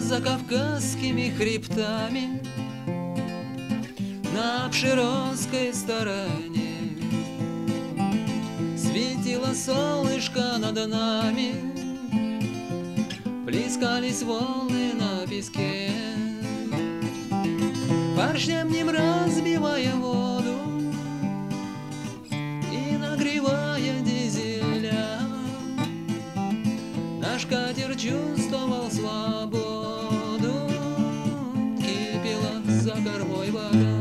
за кавказскими хребтами, на Обширонской стороне светило солнышко над нами, плескались волны на песке, поршнем разбивая воду и нагревая дизеля. Наш катер чувствовал свободу, кипела за кормой вода.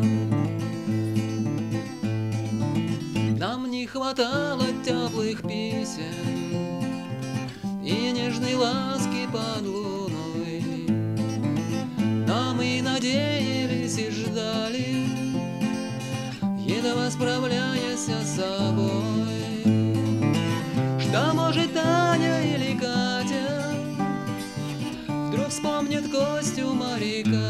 Нам не хватало теплых писем и нежной ласки под луной, но мы надеялись и ждали, едва справляясь с собой, что может Таня или Катя вдруг вспомнит Костю моряка,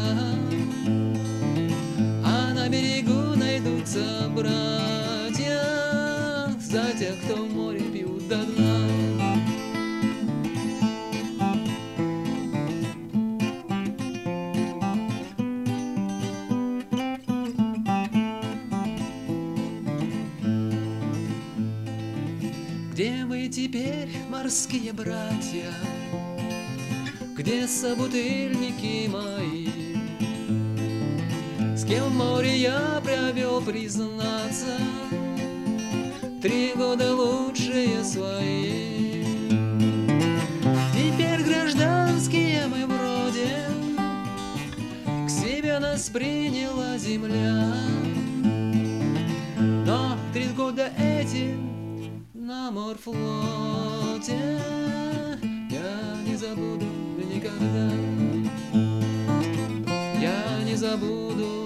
а на берегу найдутся братья за тех, кто в море пьют до дна. Где вы теперь, морские братья? Где собутыльники мои? С кем в море я провел, признаться, 3 года лучшие свои. Теперь гражданские мы бродим, к себе нас приняла земля, но 3 года эти на морфлоте я не забуду никогда, я не забуду